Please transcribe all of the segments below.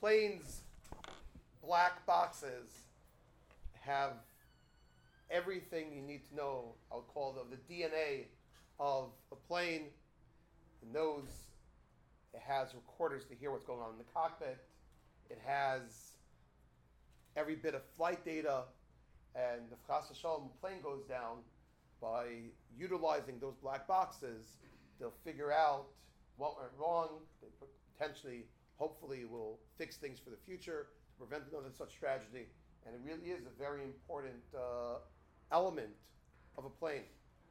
plane's black boxes have everything you need to know. I'll call them the DNA of a plane. It knows, it has recorders to hear what's going on in the cockpit. It has every bit of flight data. And if Chas v'Shalom plane goes down, by utilizing those black boxes, they'll figure out what went wrong. They potentially, hopefully, will fix things for the future to prevent another such tragedy. And it really is a very important element of a plane.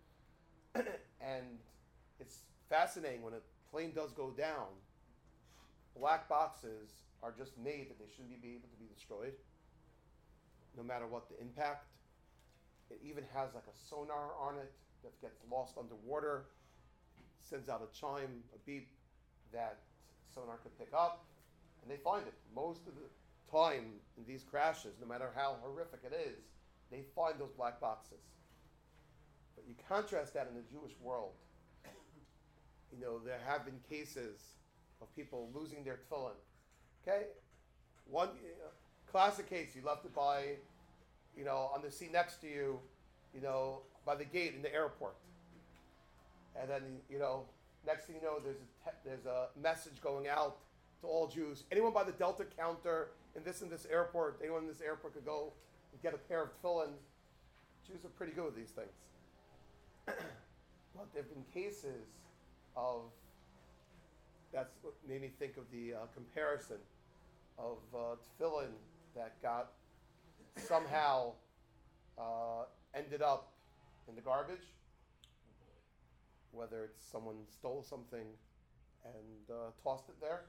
And it's fascinating when a plane does go down, black boxes are just made that they shouldn't be able to be destroyed, no matter what the impact. It even has like a sonar on it that gets lost underwater, sends out a chime, a beep that sonar could pick up, and they find it. Most of the time in these crashes, no matter how horrific it is, they find those black boxes. But you contrast that in the Jewish world. You know, there have been cases of people losing their tefillin. Okay? One classic case, you left it by, on the seat next to you, by the gate in the airport. And then, next thing you know, there's a message going out to all Jews. Anyone by the Delta counter in this airport, anyone in this airport could go and get a pair of tefillin. Jews are pretty good with these things. But there have been cases of, that's what made me think of the comparison of tefillin that got somehow ended up in the garbage, whether it's someone stole something and tossed it there,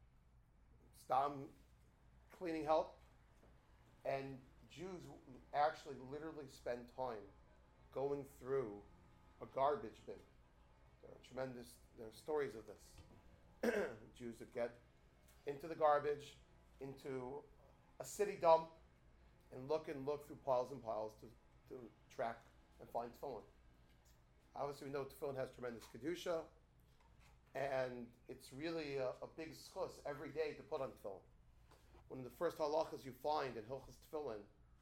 stam cleaning help, and Jews actually literally spend time going through a garbage bin. There are stories of this. Jews that get into the garbage, into a city dump, and look through piles and piles to track and find tefillin. Obviously, we know tefillin has tremendous kedusha, and it's really a big schus every day to put on tefillin. One of the first halachas you find in Hilchos Tefillin,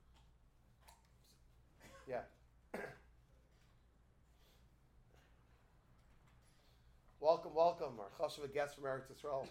Welcome, our chashuv guest from Eretz Yisrael.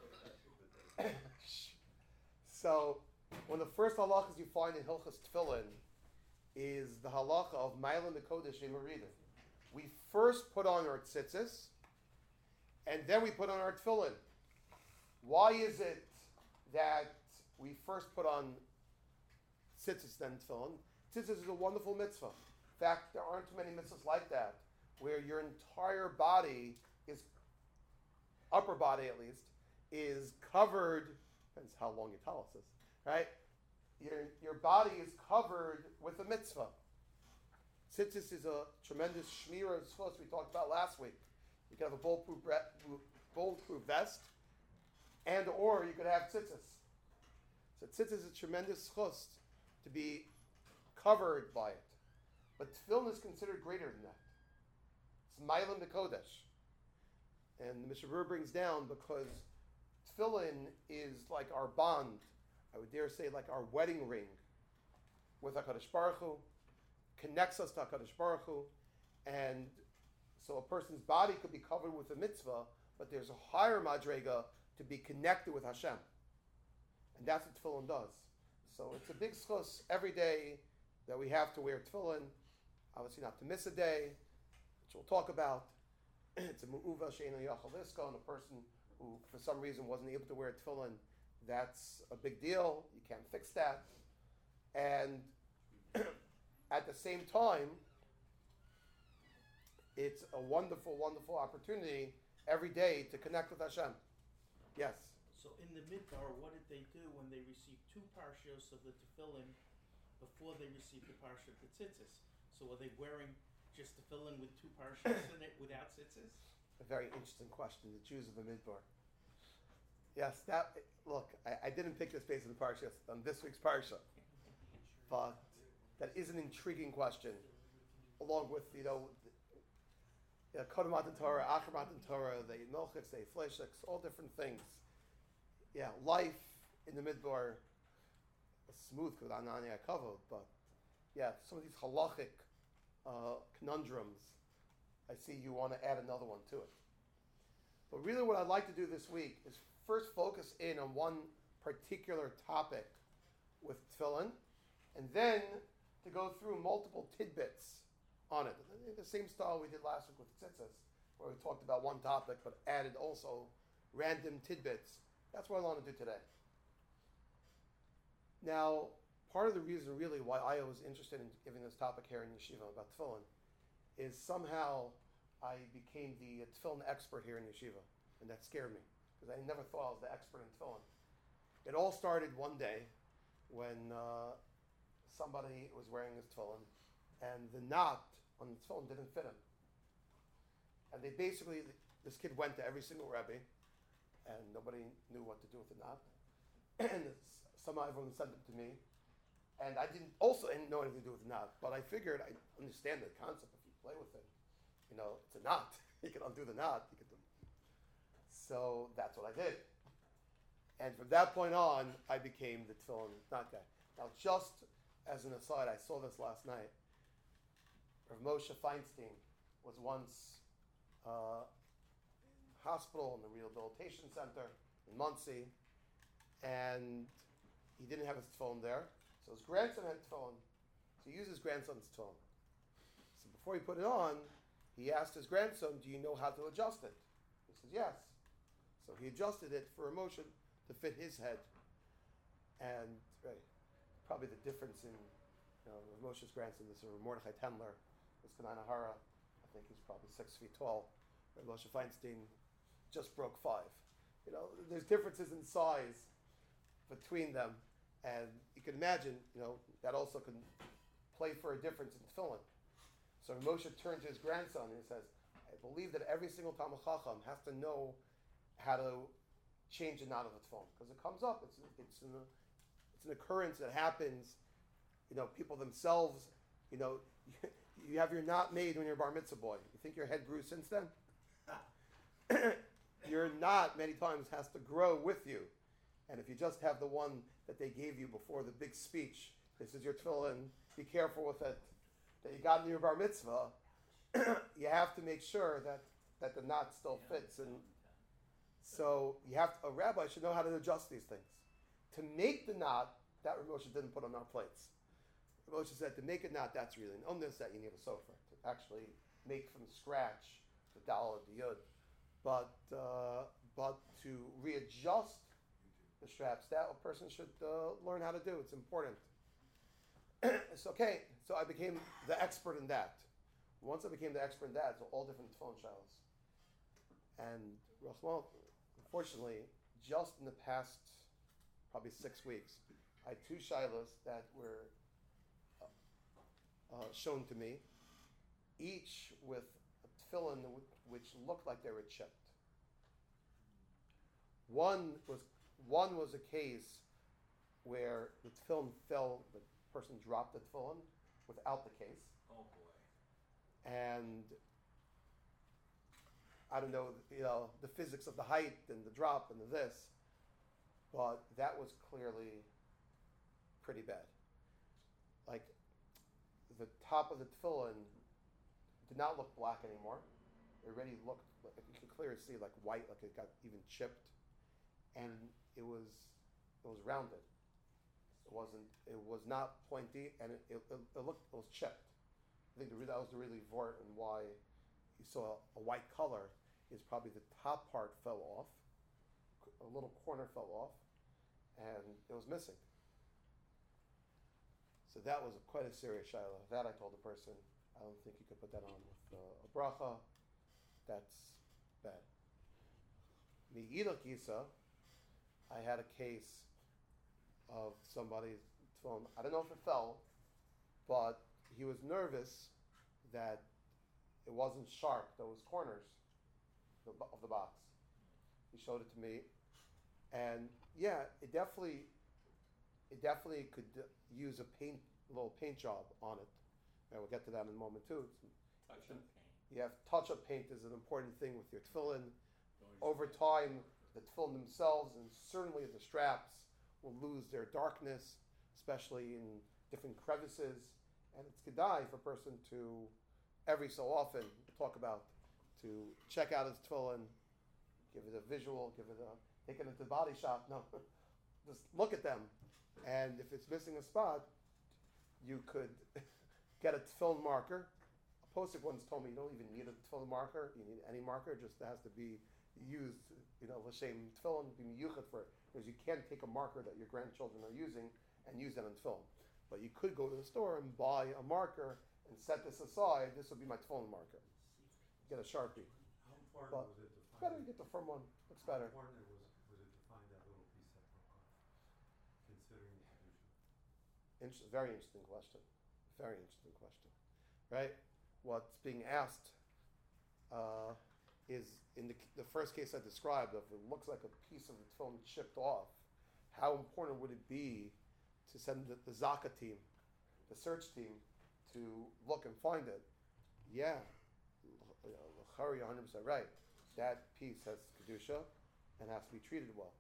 So, one of the first halachas you find in Hilchos Tefillin is the halacha of Ma'ila Mekodesh Yemaridim. We first put on our tzitzis, and then we put on our tefillin. Why is it that we first put on tzitzis, then tefillin? Tzitzis is a wonderful mitzvah. In fact, there aren't too many mitzvahs like that, where your entire body is, upper body at least, is covered, depends how long your talus is, right? Your body is covered with a mitzvah. Tzitzis is a tremendous shmira tzvos we talked about last week. You can have a bulletproof vest, and or you could have tzitzis. So tzitzis is a tremendous tzvos to be covered by it. But tefillin is considered greater than that. It's Ma'ila Mekodesh. And the Mishnah Berurah brings down because tefillin is like our bond, I would dare say like our wedding ring with HaKadosh Baruch Hu, connects us to HaKadosh Baruch Hu, and so a person's body could be covered with a mitzvah, but there's a higher madrega to be connected with Hashem. And that's what tefillin does. So it's a big schus every day that we have to wear tefillin, obviously not to miss a day, which we'll talk about. It's a mu'uva she'eino yachal liska, and a person who for some reason wasn't able to wear tefillin, that's a big deal. You can't fix that. And at the same time, it's a wonderful, wonderful opportunity every day to connect with Hashem. Yes? So in the Midbar, what did they do when they received two parshas of the tefillin before they received the parsha of the tzitzis? So were they wearing just tefillin with two parshas in it without tzitzis? A very interesting question. The Jews of the Midbar. Yes, I didn't pick this based on the parsha, on this week's parsha, but that is an intriguing question. Along with Kodem Matan Torah, Achar Matan Torah, the Milchiks, the Fleshiks, all different things. Yeah, life in the midbar smooth because I'm not covered, but yeah, some of these halachic conundrums, I see you want to add another one to it. But really what I'd like to do this week is first focus in on one particular topic with tefillin, and then to go through multiple tidbits on it. The same style we did last week with tzitzis, where we talked about one topic but added also random tidbits. That's what I want to do today. Now, part of the reason really why I was interested in giving this topic here in Yeshiva about tefillin is somehow I became the tefillin expert here in Yeshiva, and that scared me because I never thought I was the expert in tefillin. It all started one day when somebody was wearing his tefillin, and the knot on the tefillin didn't fit him. And they basically, this kid went to every single Rebbe, and nobody knew what to do with the knot. And somehow everyone sent it to me, and I didn't know anything to do with the knot, but I figured I understand the concept if you play with it. You know, it's a knot. You can undo the knot. So that's what I did. And from that point on, I became the tefillin knot guy. Now, just as an aside, I saw this last night. Rav Moshe Feinstein was once in hospital in the rehabilitation center in Monsey, and he didn't have his tefillin there, so his grandson had tefillin. So he used his grandson's tefillin. So before he put it on, he asked his grandson, "Do you know how to adjust it?" He says, "Yes." So he adjusted it for emotion to fit his head. And probably the difference in Moshe's grandson, this is Mordechai Tendler, this Kanana Hara, I think he's probably 6 feet tall. Moshe Feinstein just broke 5. There's differences in size between them, and you can imagine, that also can play for a difference in tefillin. So Moshe turned to his grandson and he says, "I believe that every single Talmid Chacham has to know how to change the knot of the tefillin, because it comes up. It's an occurrence that happens. People themselves, you have your knot made when you're a bar mitzvah boy. You think your head grew since then? Your knot many times has to grow with you. And if you just have the one that they gave you before the big speech, this is your tefillin, be careful with it, that you got in your bar mitzvah, you have to make sure that the knot still fits. And so a rabbi should know how to adjust these things. To make the knot, that Rav Moshe didn't put on our plates. Rav Moshe said to make a knot, that's really an omnis, that you need a sofer to actually make from scratch the dal or the yud. But to readjust the straps, that a person should learn how to do. It's important. It's okay. So I became the expert in that. Once I became the expert in that, so all different tefillin shilas. And unfortunately, just in the past probably 6 weeks, I had 2 shilas that were shown to me, each with a tefillin which looked like they were chipped. One was a case where the tefillin fell, the person dropped the tefillin without the case. Oh boy. And I don't know, the physics of the height and the drop and the this, but that was clearly pretty bad. Like, the top of the tefillin did not look black anymore. It already looked, you could clearly see like white, like it got even chipped, and it was rounded. It was not pointy, and it was chipped. I think that was the really vort, and why you saw a white color is probably the top part fell off, a little corner fell off, and it was missing. So that was quite a serious shaila. That I told the person, I don't think you could put that on with a bracha. That's bad. Mi'ilach Yisa, I had a case of somebody's tefillin. I don't know if it fell, but he was nervous that it wasn't sharp, those corners of the box. He showed it to me, and yeah, it definitely could use a little paint job on it. And we'll get to that in a moment too. Touch-up paint. Yeah, touch-up paint is an important thing with your tefillin. Over time, the tefillin themselves, and certainly the straps, will lose their darkness, especially in different crevices. And it's kedai for a person to, every so often, talk about, to check out his tefillin, give it a visual, take it into the body shop. No, just look at them. And if it's missing a spot, you could get a tefillin marker. A posik once told me you don't even need a tefillin marker. You need any marker, just has to be used, l'shem tefillin, be miyuchat for it. Because you can't take a marker that your grandchildren are using and use that on tefillin. But you could go to the store and buy a marker and set this aside. This would be my tefillin marker. Get a Sharpie. How important was it to find? Better you get the firm one. Looks better. How important was it to find that little piece that broke off, considering the kedusha? Very interesting question. Very interesting question. Right? What's being asked is in the first case I described, if it looks like a piece of the tefillin chipped off, how important would it be to send the Zaka team, the search team, to look and find it? Yeah, L'chari 100% right. That piece has kedusha and has to be treated well.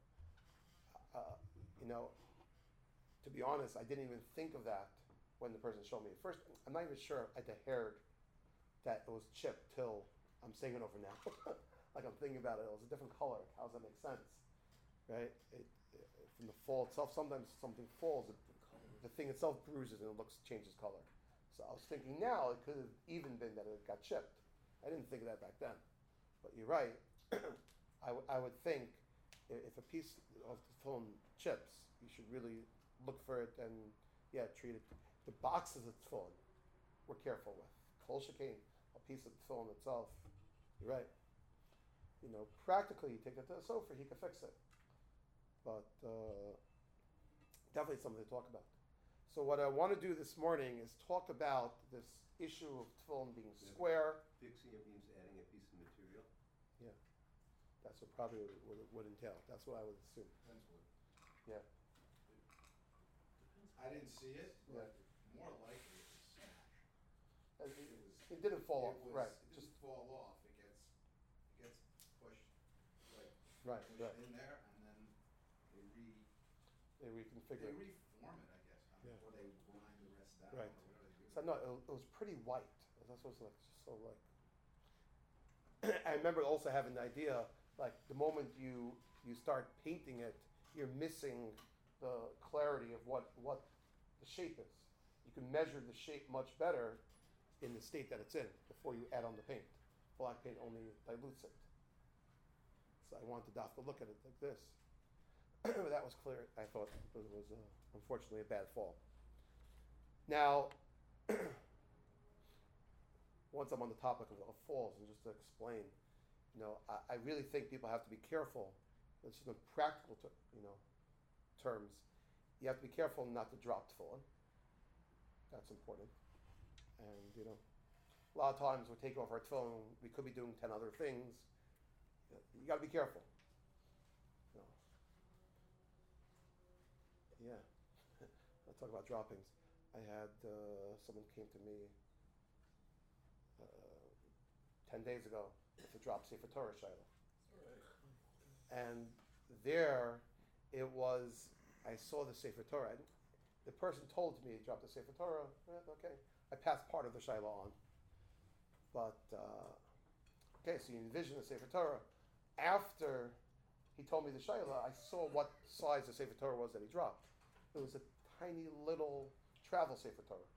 To be honest, I didn't even think of that when the person showed me. First, I'm not even sure I heard that it was chipped till I'm saying it over now. Like I'm thinking about it. It was a different color. How does that make sense? Right? From the fall itself, sometimes something falls, the thing itself bruises and it changes color. So I was thinking now it could have even been that it got chipped. I didn't think of that back then. But you're right. I would think if a piece of the film chips, you should really look for it and treat it. The boxes it's full, we're careful with. Kol shekain, a piece of the film itself. You're right. Practically, you take it to a sofa, he can fix it. But definitely something to talk about. So what I want to do this morning is talk about this issue of tefillin being square. Fixing it means adding a piece of material. Yeah, that's what probably would entail. That's what I would assume. Depends what. Yeah. I didn't see it, but more likely it's smash. It didn't fall off, right? It didn't fall off. It gets pushed, like Right, pushed right. in there, and then They reconfigure. they reform it, I guess, Yeah. or they grind the rest down, Right. or whatever they do. So no, it was pretty white. That's what it was like, just so like. I remember also having the idea, like the moment you start painting it, you're missing the clarity of what the shape is. You can measure the shape much better in the state that it's in before you add on the paint. Black paint only dilutes it. So I wanted Daf to look at it like this. But that was clear. I thought it was unfortunately a bad fall. Now, once I'm on the topic of falls, and just to explain, I really think people have to be careful. It's just in practical, terms. You have to be careful not to drop tefillin. That's important. And a lot of times we take off our tefillin, we could be doing 10 other things. You got to be careful. Yeah. I'll talk about droppings. I had someone came to me 10 days ago to drop Sefer Torah Shiloh. And there it was, I saw the Sefer Torah. And the person told me he dropped the Sefer Torah. Okay. I passed part of the Shiloh on. But, okay, so you envision the Sefer Torah. After he told me the Shiloh, I saw what size the Sefer Torah was that he dropped. It was a tiny little travel Sefer Torah.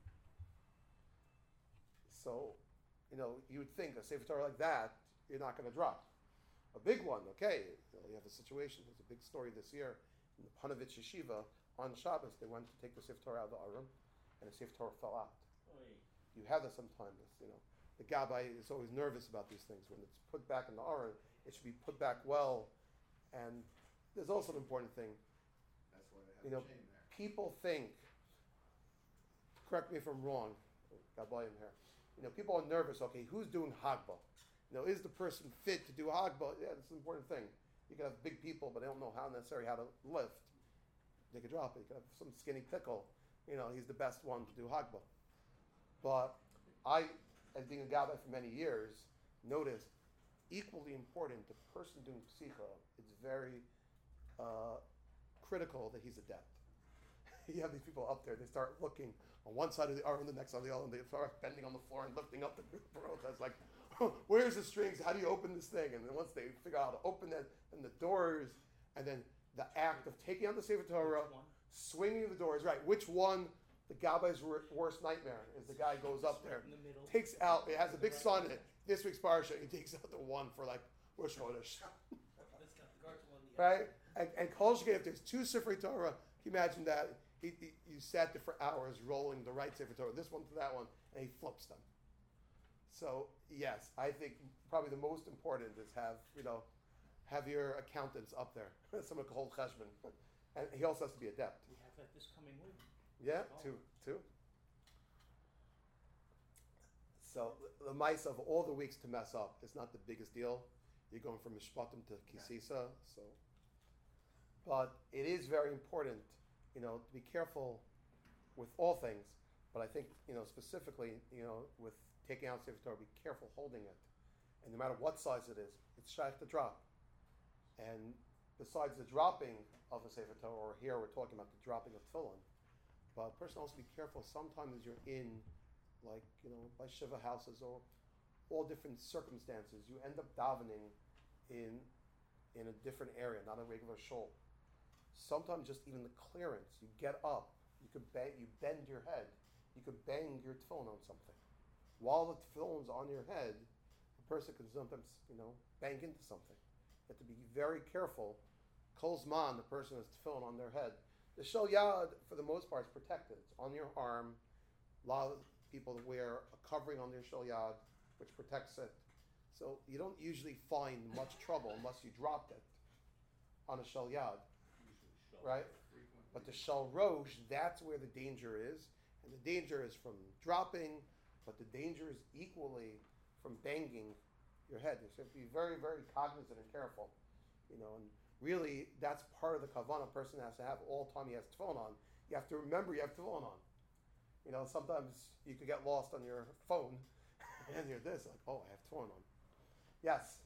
So, you would think a Sefer Torah like that, you're not going to drop. A big one, okay, you have a situation. There's a big story this year in the Panovich Yeshiva on Shabbos. They went to take the Sefer Torah out of the Aron, and the Sefer Torah fell out. You have this sometimes, The Gabbai is always nervous about these things. When it's put back in the Aron, it should be put back well. And there's also an important thing. That's why they have a chain there. People think, correct me if I'm wrong, Gabbai in here. People are nervous. Okay, who's doing Hagba? Is the person fit to do Hagba? Yeah, that's an important thing. You can have big people, but they don't know how to lift. They could drop it. You could have some skinny pickle. He's the best one to do Hagba. But I, as being a Gabbai for many years, noticed equally important, the person doing Psicha, it's very critical that he's adept. You have these people up there, they start looking on one side of the arm, the next on the other, and they start bending on the floor and lifting up the pearls. That's like, where's the strings? How do you open this thing? And then once they figure out how to open it, and the doors, and then the act of taking out the Sefer Torah, Which one? swinging the doors, right? Which one? The Gabai's worst nightmare is the guy goes up there, In the middle. takes out, it has a big sign in it, this week's parsha, he takes out the one for like Rosh Chodesh, That's got the guards on the right? And Kol Shekeh, if there's two Sefer Torah, can you imagine that? You sat there for hours rolling the right Sefer Torah, this one to that one, and he flips them. So yes, I think probably the most important is have your accountants up there, someone can hold cheshbon, and he also has to be adept. We have that this coming week. Yeah, two. So the mice of all the weeks to mess up is not the biggest deal. You're going from Mishpatim to Kisisa, so. But it is very important, to be careful with all things. But I think, specifically, with taking out Sefer Torah, be careful holding it. And no matter what size it is, it's shaykh to drop. And besides the dropping of a Sefer Torah, or here we're talking about the dropping of tefillin, but a person also be careful. Sometimes you're in, by Shiva houses or all different circumstances. You end up davening in a different area, not a regular shul. Sometimes just even the clearance, you get up, you bend your head, you could bang your tefillin on something. While the tefillin's on your head, a person can sometimes, bang into something. You have to be very careful. Kol Zman, the person has tefillin on their head. The shel yad, for the most part, is protected. It's on your arm. A lot of people wear a covering on their shel yad, which protects it. So you don't usually find much trouble unless you dropped it on a shel yad, right? But the shel rosh, that's where the danger is. And the danger is from dropping, but the danger is equally from banging your head. So you have to be very, very cognizant and careful. And really, that's part of the kavanah a person has to have all the time he has tefillin on. You have to remember you have tefillin on. Sometimes you could get lost on your phone, and you're this, like, oh, I have tefillin on. Yes?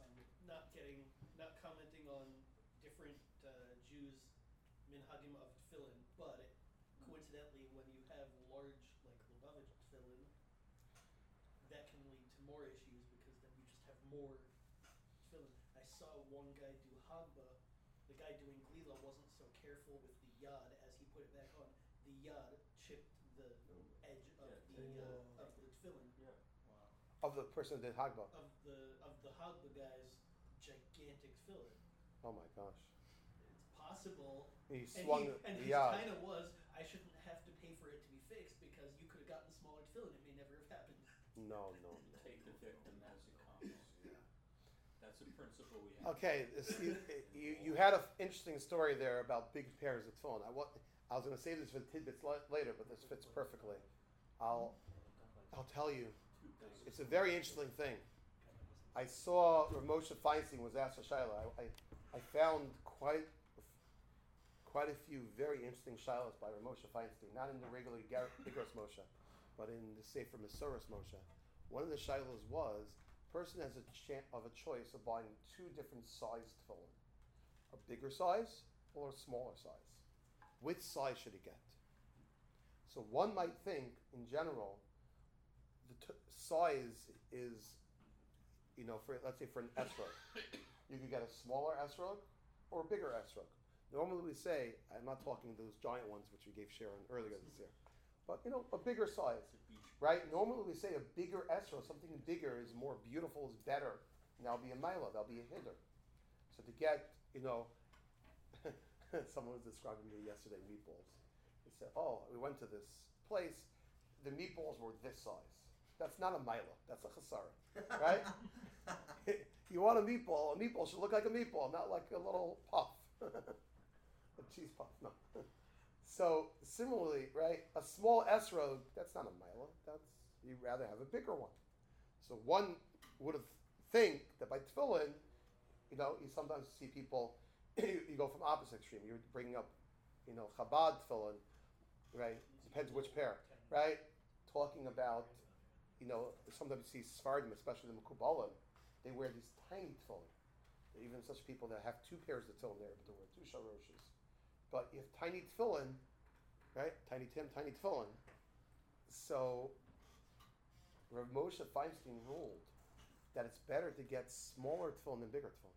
Not commenting on different Jews' minhagim of tefillin, but coincidentally, when you have large, like Lubavitch tefillin, that can lead to more issues because then you just have more tefillin. I saw one guy do Hagba. The guy doing Glila wasn't so careful with the yad as he put it back on. The yad chipped the edge of the tefillin. Wow. Of the person that did Hagba. Of the Hagba guy's gigantic tefillin. Oh my gosh. It's possible. He swung and the his yad. kind of was, I shouldn't have to pay for it to be fixed because you could have gotten smaller tefillin. It may never have happened. No. Take the victim as it comes. That's a principle we have. Okay, you had an interesting story there about big pairs of tefillin. I was going to save this for the tidbits later, but this fits perfectly. I'll tell you. It's a very interesting thing. I saw Rav Moshe Feinstein was asked a shayla. I found quite a few very interesting shaylas by Rav Moshe Feinstein, not in the regular Igros Moshe, but in the Sefer Mesoros Moshe. One of the shaylas was, person has a choice of buying two different sized tefillin, a bigger size or a smaller size. Which size should he get? So one might think, in general, the size is, let's say for an esrog, you could get a smaller esrog or a bigger esrog. Normally we say, I'm not talking those giant ones which we gave Sharon earlier this year, but a bigger size, right? Normally we say a bigger esrog, something bigger is more beautiful, is better, and that'll be a mila, that'll be a hinder. So to get, someone was describing me yesterday meatballs. He said, oh, we went to this place, the meatballs were this size. That's not a mila, that's a chasara, right? You want a meatball should look like a meatball, not like a little puff, a cheese puff, no. So similarly, right, a small esrog, that's not a mila, you'd rather have a bigger one. So one would think that by tefillin, you sometimes see people, you go from opposite extreme, you're bringing up, Chabad tefillin, right, depends which pair, right, talking about, sometimes you see Sfardim, especially the Mekubalim, they wear these tiny tefillin. Even such people that have two pairs of tefillin there, but they wear two shaloshes. but you have tiny tefillin, right? Tiny Tim, tiny tefillin. So Rav Moshe Feinstein ruled that it's better to get smaller tefillin than bigger tefillin.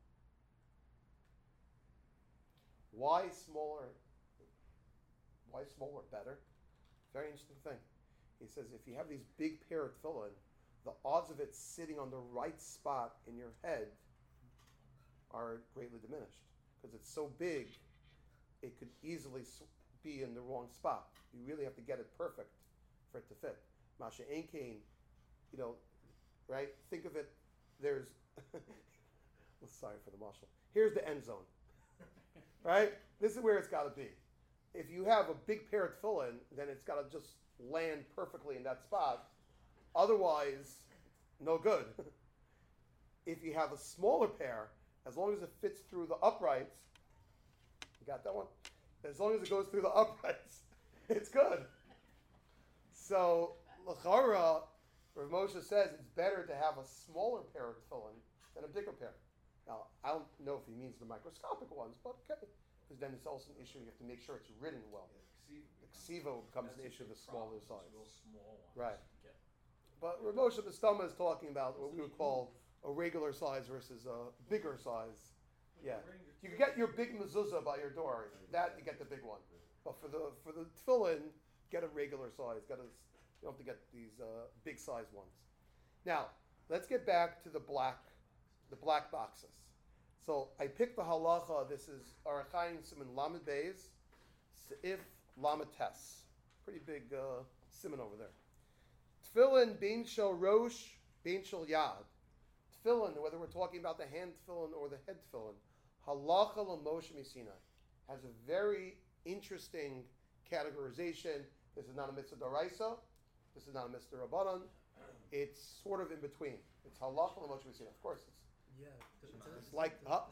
Why smaller? Why smaller better? Very interesting thing. He says if you have these big pair of tefillin, the odds of it sitting on the right spot in your head are greatly diminished because it's so big, it could easily be in the wrong spot. You really have to get it perfect for it to fit. Masha Einkein, right? Think of it. There's, sorry for the marshal. Here's the end zone, right? This is where it's got to be. If you have a big pair of tefillin, then it's got to just land perfectly in that spot. Otherwise, no good. If you have a smaller pair, as long as it fits through the uprights, you got that one? As long as it goes through the uprights, it's good. So, l'chara, Rav Moshe says it's better to have a smaller pair of tefillin than a bigger pair. Now, I don't know if he means the microscopic ones, but okay. Because then it's also an issue, you have to make sure it's written well. The ksiva becomes an issue the smaller size. Real small ones. Right. Get. But Rav Moshe Bastama is talking about what we would call a regular size versus a bigger size. Yeah. You can get your big mezuzah by your door. That you get the big one. But for the tefillin, get a regular size. You don't have to get these big size ones. Now, let's get back to the black boxes. So I picked the halacha. This is Arachayim Siman Lamed Beis, Seif Lamed Tes. Pretty big siman over there. Tefillin Bein Shel Rosh Bein Shel Yad. Tefillin, whether we're talking about the hand tefillin or the head tefillin, halacha l'Moshe Misinai has a very interesting categorization. This is not a mitzvah d'oraisa. This is not a mitzvah rabbanon. It's sort of in between. It's halacha l'Moshe Misinai. Of course, it's like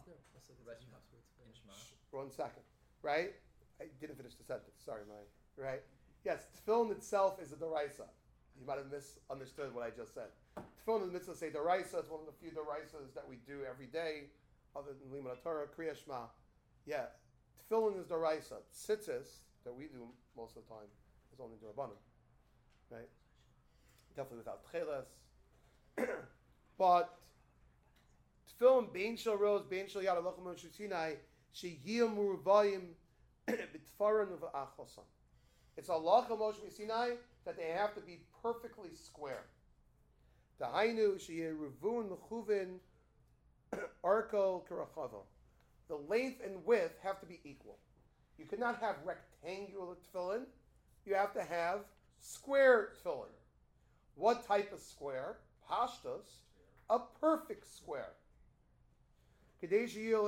one second, right? I didn't finish the sentence. Sorry, right? Yes, tefillin itself is a d'oraisa. You might have misunderstood what I just said. Tefillin in the mitzvah say d'oraisa. It's one of the few d'oraisas that we do every day, other than Limud Torah, Kriya Shema. Yeah, tefillin is d'oraisa. Tzitzis that we do most of the time is only d'rabbanan, right? Definitely without tcheles. But tefillin bein shel rosh, bein shel yad, alochem Moshe Sinai, sheyiyam muruvayim b'tfaron v'achosan. It's halacha Moshe Sinai that they have to be perfectly square. Dahainu sheyeruvun mechuvin arko karachavo. The length and width have to be equal. You cannot have rectangular tefillin. You have to have square tefillin. What type of square? Pashtos, a perfect square. You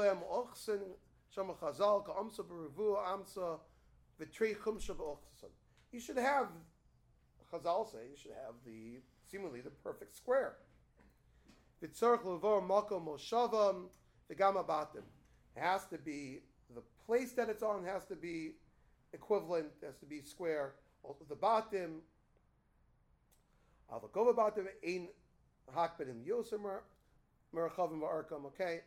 should have, Chazal say, you should have seemingly the perfect square. It has to be, the place that it's on has to be equivalent, has to be square. Also the batim, Avakova batim, ein hakbedim yosem merchavim v'arkam, okay?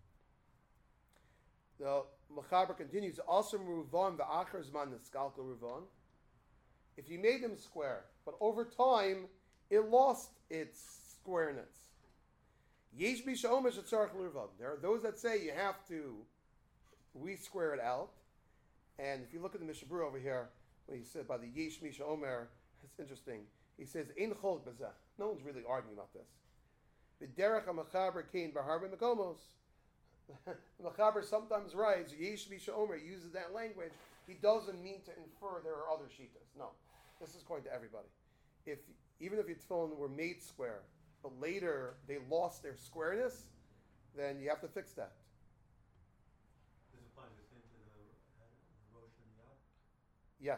The Mechaber continues, Asam Ruvan v'achar zman niskalka Ruvan. If you made them square, but over time, it lost its squareness. Yesh bi she'omer shetzarech l'Ruvan. There are those that say you have to re-square it out. And if you look at the Mishnah Berurah over here, when he said by the Yesh mi she'omer, it's interesting. He says, Ein cholk b'zeh. No one's really arguing about this. B'derech ha-Mechaber kein b'harbe mekomos. The Mechaber sometimes writes, Yesh mi she'omer, uses that language. He doesn't mean to infer there are other shitas. No. This is according to everybody. Even if your tefillin were made square, but later they lost their squareness, then you have to fix that. This applies the same to the Rosh and Yad? Yes.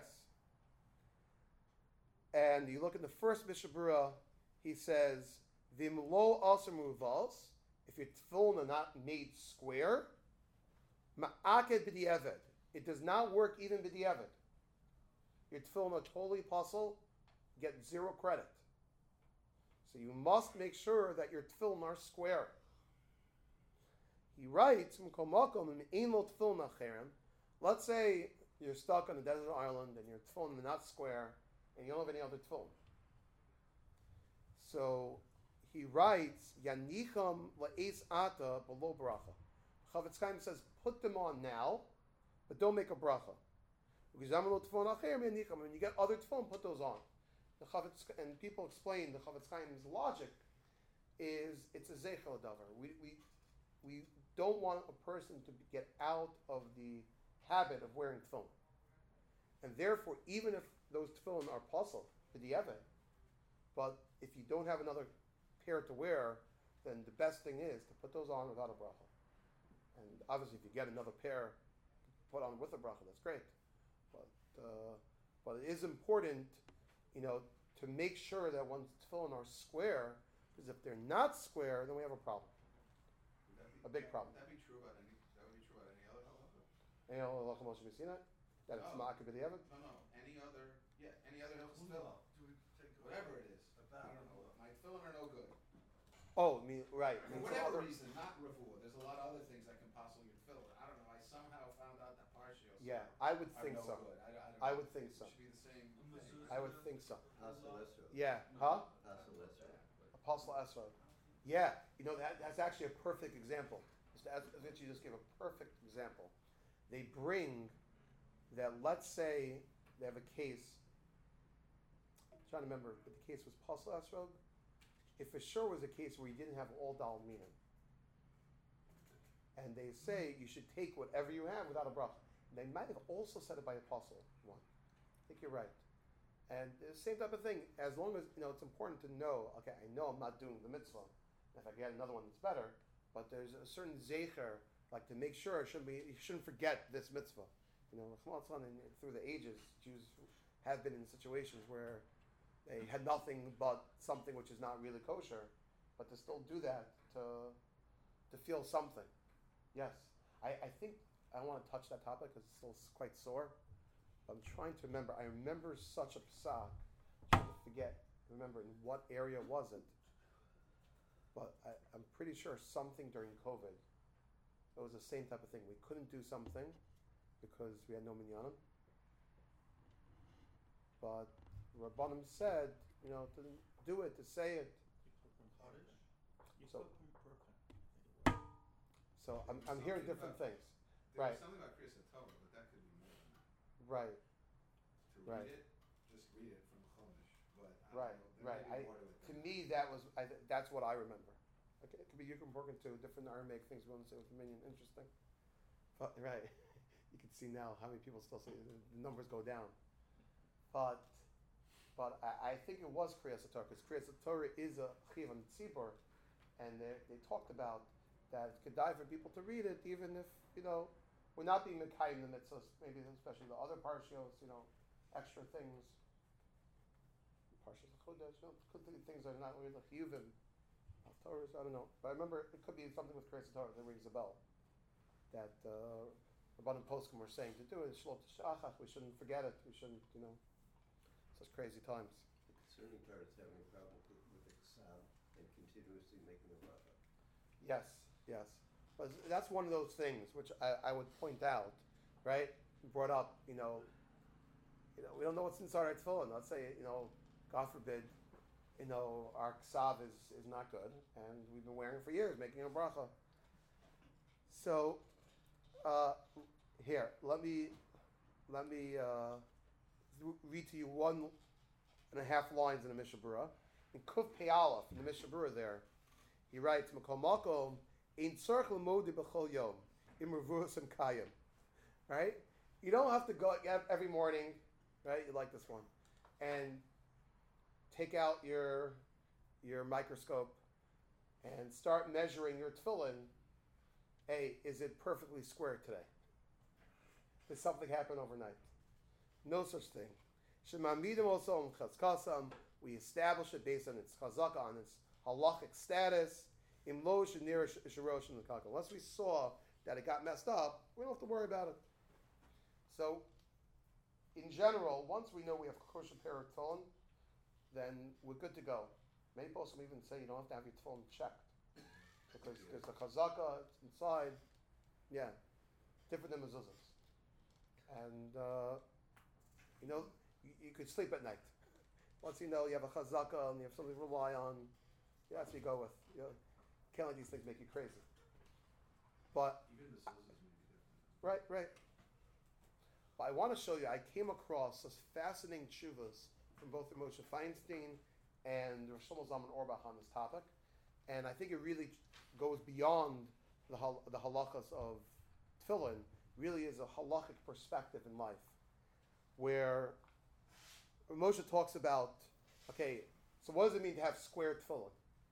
And you look at the first Mishnah Berurah, he says, V'imlo asam ruvals, if your tefillin are not made square, ma'aked b'di'eved. It does not work even b'di'eved. Your tefillin are totally puzzle, get 0 credit. So you must make sure that your tefillin are square. He writes, let's say you're stuck on a desert island and your tefillin are not square and you don't have any other tefillin. So he writes, Yanicham la'es ata below bracha. Chavetz Chaim says, put them on now, but don't make a bracha. Because when you get other tefillin, put those on. And people explain the Chavetz Chaim's logic is it's a zeichel davar. We don't want a person to get out of the habit of wearing tefillin. And therefore, even if those tefillin are puzzle for the evet, but if you don't have another pair to wear, then the best thing is to put those on without a bracha. And obviously, if you get another pair to put on with a bracha, that's great. But it is important, to make sure that one's tefillin are square, because if they're not square, then we have a problem. A big problem. Would that be true about any other halacha? Any other halacha Moshe Messina? That it's No. ma'akeh b'diavad? No, any other halacha tefillin. Whatever it is. I don't know. My tefillin are no good. Oh, right. For whatever reason, not refuah. There's a lot of other things that can possibly get filled. I don't know. I somehow found out that partials Yeah, I would are think no so. good. I don't I know. would think so. It should be the same thing. I would think so. Hassel Esrog. Yeah. Huh? Hassel Esrog. Apostle Esrog. Yeah. That's actually a perfect example. You just gave a perfect example. They bring that, let's say they have a case. I'm trying to remember, but the case was Apostle Esrog. If for sure was a case where you didn't have all dal minim, and they say you should take whatever you have without a bracha. They might have also said it by apostle one. I think you're right. And the same type of thing. As long as it's important to know. Okay, I know I'm not doing the mitzvah. If I get another one that's better, but there's a certain zeicher, like to make sure you shouldn't forget this mitzvah. Through the ages, Jews have been in situations where they had nothing but something which is not really kosher, but to still do that to feel something. Yes, I think I don't want to touch that topic because it's still quite sore. But I'm trying to remember. I remember such a psak. I'm trying to remember in what area was it. But I'm pretty sure something during COVID. It was the same type of thing. We couldn't do something because we had no minyanim. But Rabbanim said, to do it, to say it. So- So I'm hearing different things. There Right. was something about Kriyas Torah, but that could be more than that. Right. To Right. read it, just read it from Chumash. But I Right, don't know, there right. may be more to it To than me, that's what I remember. Okay, it could be you can work into different Aramaic things. We want to say with Dominion, interesting. But right, you can see now how many people still say the numbers go down. But I think it was Kriyas Torah because Kriyas Torah is a chiv on tzibur, and they talked about that it could die for people to read it, even if we're not being mekayim the mitzvahs, maybe especially the other parshios, extra things. Parshas Chodesh, could be things that are not really chiyuvim. Torahs, I don't know, but I remember it could be something with Kriyas Torah that rings a bell. That Rabbanim Poskim were saying to do it. Shlot Shachach, we shouldn't forget it. We shouldn't, such crazy times. The concerning part is having a problem with the ksab and continuously making the bracha. Yes. But that's one of those things which I would point out, right? You brought up, we don't know what's inside our tefillin. Let's say, God forbid, our ksav is not good, and we've been wearing it for years, making a bracha. So, here, let me read to you 1.5 lines in the Mishnah Berurah. In Kuf Pei Aleph, in the Mishnah Berurah there, he writes, Makom Makom, Ein tzarich l'modi b'chol yom, im revuos im kayim. Right? You don't have to go every morning, right? You like this one, and take out your microscope and start measuring your tefillin. Hey, is it perfectly square today? Did something happen overnight? No such thing. Shemamidim also chazkasam. We establish it based on its chazaka, on its halachic status. Imlo shenir sharosh in the kakal. Unless we saw that it got messed up, we don't have to worry about it. So, in general, once we know we have kosher pair of tefillin, then we're good to go. Many people even say you don't have to have your tefillin checked because the chazaka it's inside, different than mezuzahs. And you could sleep at night. Once you know you have a chazaka and you have something to rely on, that's what you go with. Can't let these things make you crazy. But Even the sources may be different. right. But I want to show you. I came across this fascinating tshuvas from both Moshe Feinstein and Rosh Shlomo Zalman Auerbach on this topic, and I think it really goes beyond the halachas of tefillin. Really is a halachic perspective in life, where Moshe talks about, okay, so what does it mean to have square tefillin?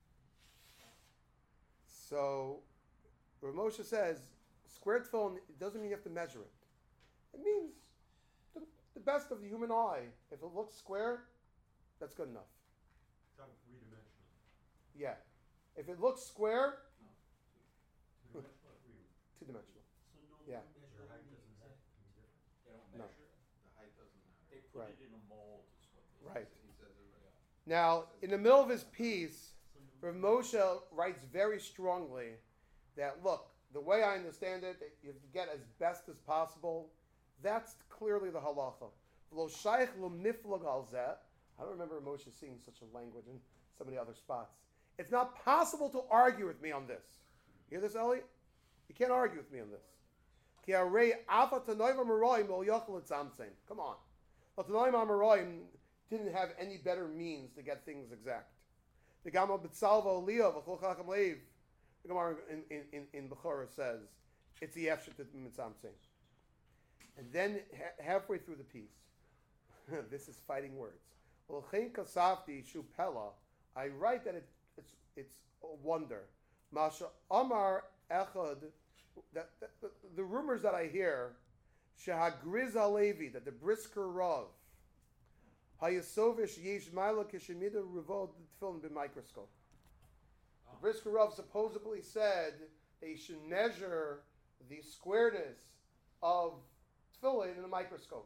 So, Rav Moshe says, square tefillin, it doesn't mean you have to measure it. It means the best of the human eye. If it looks square, that's good enough. Talking three-dimensional. Yeah. If it looks square, Two-dimensional or three? two-dimensional. So no Yeah. measurement Your height needs doesn't exist. have to be different. They don't No. measure it. The height doesn't matter. They put Right. it in a mold is what they Right. say. He says it right. Now, in the middle of his piece, So no Rav Moshe writes very strongly that, look, the way I understand it, that you have to get as best as possible. That's clearly the halacha. V'lo shaykh lo miflag al zeh. I don't remember Moshe seeing such a language in some of the other spots. It's not possible to argue with me on this. You hear this, Eli? You can't argue with me on this. Ki harei afa tanoim ha'maroim lo yochel etzamtzein. Come on. But tanoim ha'maroim didn't have any better means to get things exact. The Gama B'tzalva Aliyah V'chol Chacham Leiv. The Gemara in Bechorah says it's the Efshet Mitzamtzin. And then halfway through the piece, this is fighting words. L'chein kasafti shu pella. I write that it's a wonder. Masha Amar Echad. That the rumors that I hear, Shehagriz Alevi, that the Brisker Rav, Hayasovish Yesh Mila Kishemida Revod Tefillin b'microscope. The Brisker Rav supposedly said they should measure the squareness of tefillin in a microscope.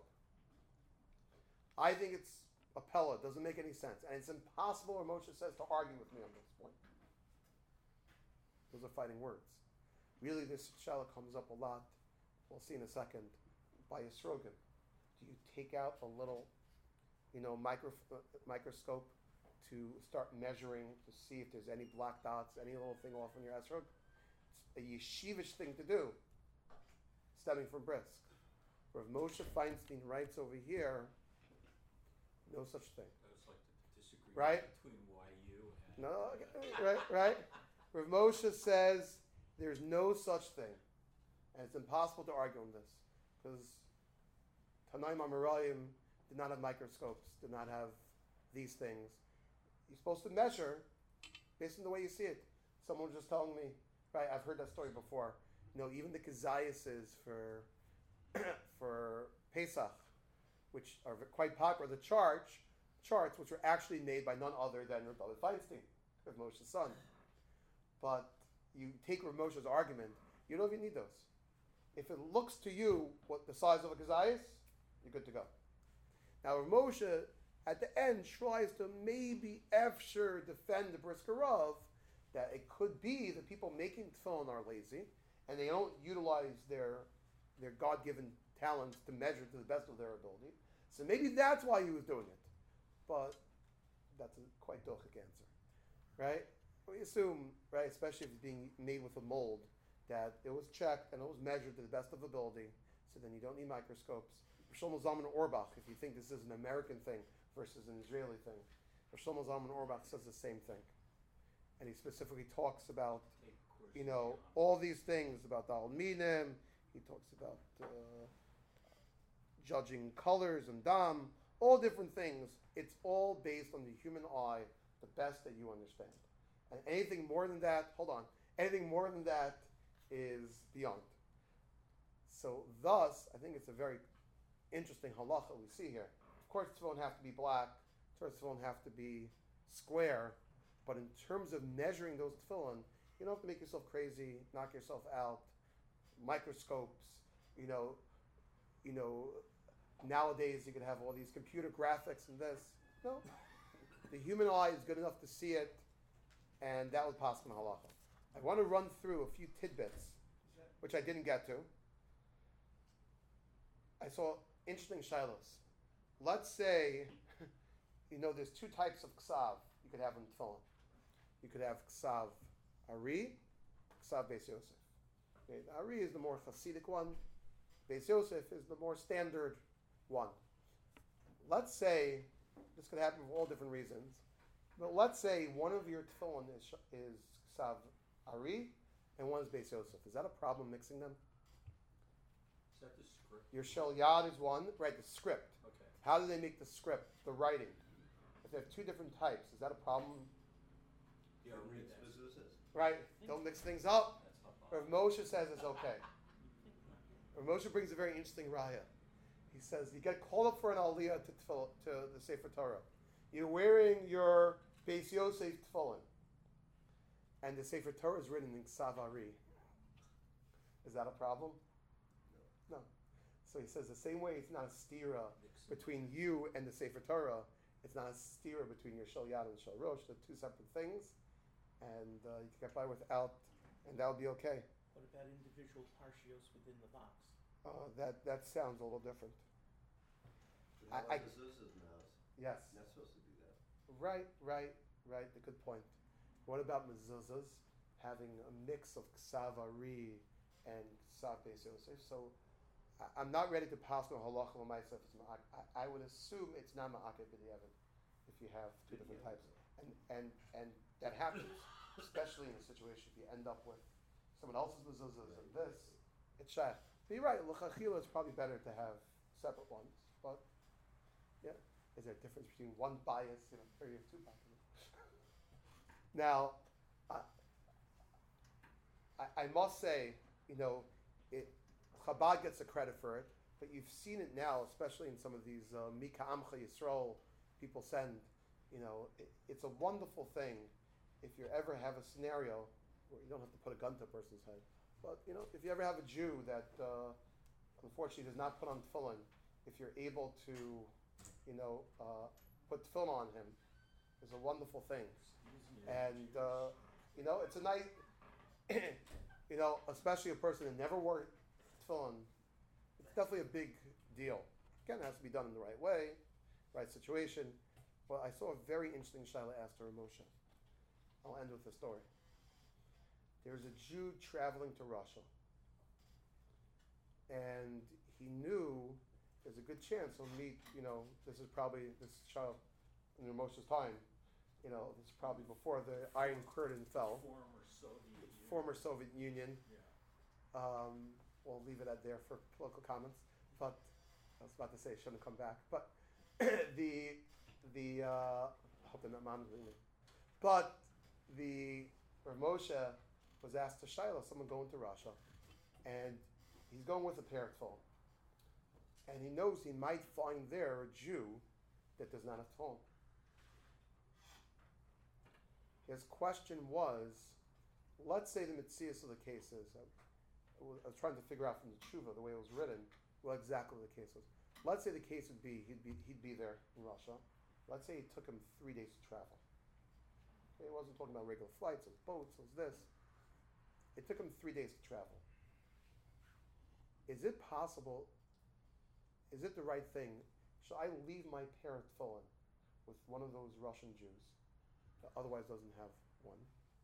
I think it's a pella. It doesn't make any sense. And it's impossible, or Moshe says, to argue with me on this point. Those are fighting words. Really, this shaila comes up a lot. We'll see in a second. By Yisrogan. Do you take out a little, microscope to start measuring to see if there's any black dots, any little thing off on your esrog? It's a yeshivish thing to do, stemming from Brisk. Rav Moshe Feinstein writes over here, no such thing. That was like the disagreement Right? between YU and No, right. Rav Moshe says there's no such thing, and it's impossible to argue on this because Tanaim Amarayim did not have microscopes, did not have these things. You're supposed to measure based on the way you see it. Someone was just telling me, right? I've heard that story before. Even the keziases for Pesach, which are quite popular, the charts, which were actually made by none other than Rav David Feinstein, Rav Moshe's son. But you take Rav Moshe's argument, you don't even need those. If it looks to you what the size of a kezias, you're good to go. Now Rav Moshe, at the end, tries to maybe efsher defend the Brisker Rav, that it could be the people making tefillin are lazy, and they don't utilize their God-given talents to measure to the best of their ability. So maybe that's why he was doing it. But that's a quite dochik answer, right? We assume, right, especially if it's being made with a mold, that it was checked and it was measured to the best of ability, so then you don't need microscopes. Shlomo Zalman Auerbach, if you think this is an American thing versus an Israeli thing, Shlomo Zalman Auerbach says the same thing. And he specifically talks about, take courses on all these things about the Alminim. He talks about judging colors and dam, all different things. It's all based on the human eye, the best that you understand. And anything more than that, anything more than that is beyond. So thus, I think it's a very interesting halacha we see here. Of course, it won't have to be black. Of course, it won't have to be square. But in terms of measuring those tefillin, you don't have to make yourself crazy, knock yourself out. Microscopes, nowadays you can have all these computer graphics and this. No, the human eye is good enough to see it, and that would pass in halacha. I want to run through a few tidbits, which I didn't get to. I saw interesting shilos. Let's say, there's two types of ksav you could have in tefillin. You could have ksav ari, ksav beis yosef. Okay, the ari is the more Hasidic one. Beis yosef is the more standard one. Let's say, this could happen for all different reasons, but let's say one of your tefillin is ksav ari and one is beis yosef. Is that a problem mixing them? Is that the script? Your shel yad is one, right? The script. Okay. How do they make the script, the writing? If they have two different types, is that a problem? Yeah, read that. Right? Don't mix things up. That's Rav Moshe says it's okay. Rav Moshe brings a very interesting raya. He says you get called up for an aliyah to the Sefer Torah. You're wearing your Beis Yosef tefillin, and the Sefer Torah is written in Ksav Ari. Is that a problem? No. So he says the same way it's not a stira between you and the Sefer Torah, it's not a stira between your Shel Yad and Shel Rosh. They're two separate things, and you can get by without, and that'll be okay. What about individual parshios within the box? That sounds a little different. How I- about mezuzahs in the house? Yes. You're not supposed to do that. Right. A good point. What about mezuzahs having a mix of Ksav Ari and Ksav Beis Yosef? So I'm not ready to pass no halacha l'maisa. I would assume it's not ma'akeh b'diavad if you have two different types, and that happens, especially in a situation if you end up with someone else's mezuzahs and this, it's shayach. But you're right. L'chachila is probably better to have separate ones, but yeah, is there a difference between one bias, or you have two biases? Now, I must say, Chabad gets the credit for it, but you've seen it now, especially in some of these Mika Amcha Yisrael people send. It's a wonderful thing if you ever have a scenario where you don't have to put a gun to a person's head. But, if you ever have a Jew that unfortunately does not put on tefillin, if you're able to, put tefillin on him, is a wonderful thing. And, it's a nice, especially a person that never wore tefillin, it's definitely a big deal. Again, it has to be done in the right way, right situation. But I saw a very interesting shaila asked to Rav Moshe. I'll end with the story. There's a Jew traveling to Russia, and he knew there's a good chance he'll meet, this child in Rav Moshe's time, this is probably before the Iron Curtain fell. Former Soviet Union. Yeah. We'll leave it at there for political comments. But I was about to say it shouldn't come back. But I hope they're not monitoring me. But the Rav Moshe was asked to Shiloh, someone going to Russia, and he's going with a pair of tefillin. And he knows he might find there a Jew that does not have tefillin. His question was, let's say the mitzias of the case is, I was trying to figure out from the tshuva, the way it was written, what exactly the case was. Let's say the case would be, he'd be there in Russia. Let's say it took him 3 days to travel. He wasn't talking about regular flights, it was boats, it was this. It took him 3 days to travel. Is it possible, is it the right thing, should I leave my pair of tefillin with one of those Russian Jews that otherwise doesn't have one?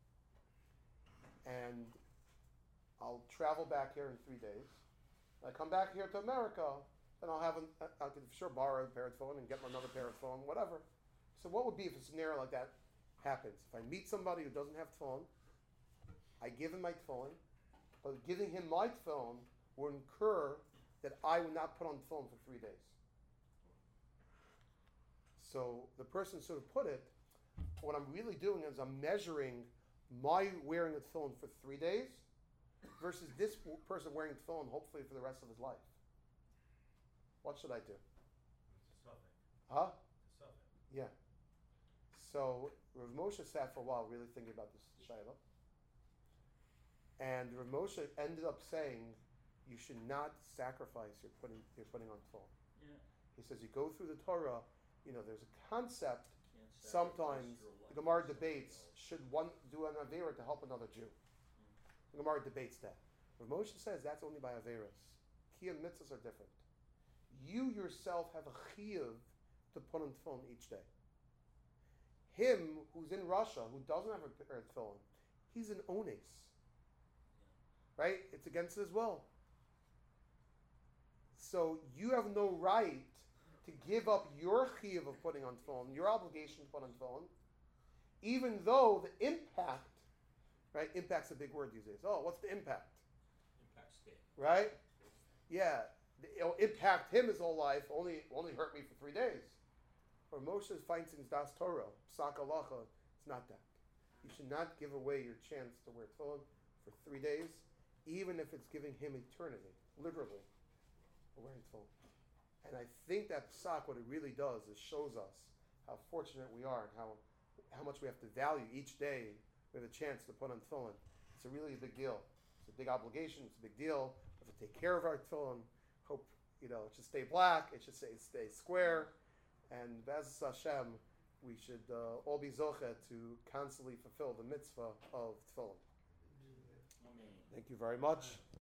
And I'll travel back here in 3 days. When I come back here to America, then I can sure borrow a pair of tefillin and get another pair of tefillin, whatever. So what would be if a scenario like that happens? If I meet somebody who doesn't have tefillin, I give him my tefillin, but giving him my tefillin will incur that I would not put on tefillin for 3 days. So the person sort of put it, what I'm really doing is I'm measuring my wearing a tefillin for 3 days versus this person wearing tefillin hopefully for the rest of his life. What should I do? It's a suffix. Huh? It's a suffix. Yeah. So Rav Moshe sat for a while really thinking about this shayla. And Rav Moshe ended up saying, you should not sacrifice your putting on tefillin. Yeah. He says you go through the Torah, there's a concept. Can't Sometimes sacrifice your the life Gemara for debates, somebody else. should one do an Avera to help another Jew? The Gemara debates that. Rav Moshe says that's only by Averas. Kiyam mitzvahs are different. you yourself have a chiyuv to put on tefillin each day. Him who's in Russia, who doesn't have a pair of tefillin, he's an ones. Right? It's against his will. So you have no right to give up your chiyuv of putting on tefillin, your obligation to put on tefillin, even though the impact, right? Impact's a big word these days. Oh, what's the impact? Impact state. Right? Yeah. It'll impact him his whole life, only hurt me for 3 days. Or Moshe's Feinstein's Das Torah, Psak Halacha, it's not that. You should not give away your chance to wear tefillin for 3 days, even if it's giving him eternity, literally, for wearing tefillin. And I think that Psak, what it really does is shows us how fortunate we are and how much we have to value each day we have a chance to put on tefillin. It's a really big deal. It's a big obligation. It's a big deal. We have to take care of our tefillin. Hope, it should stay black. It should stay square. And B'ezras Hashem, we should all be zocheh to constantly fulfill the mitzvah of tefillin. Amen. Thank you very much.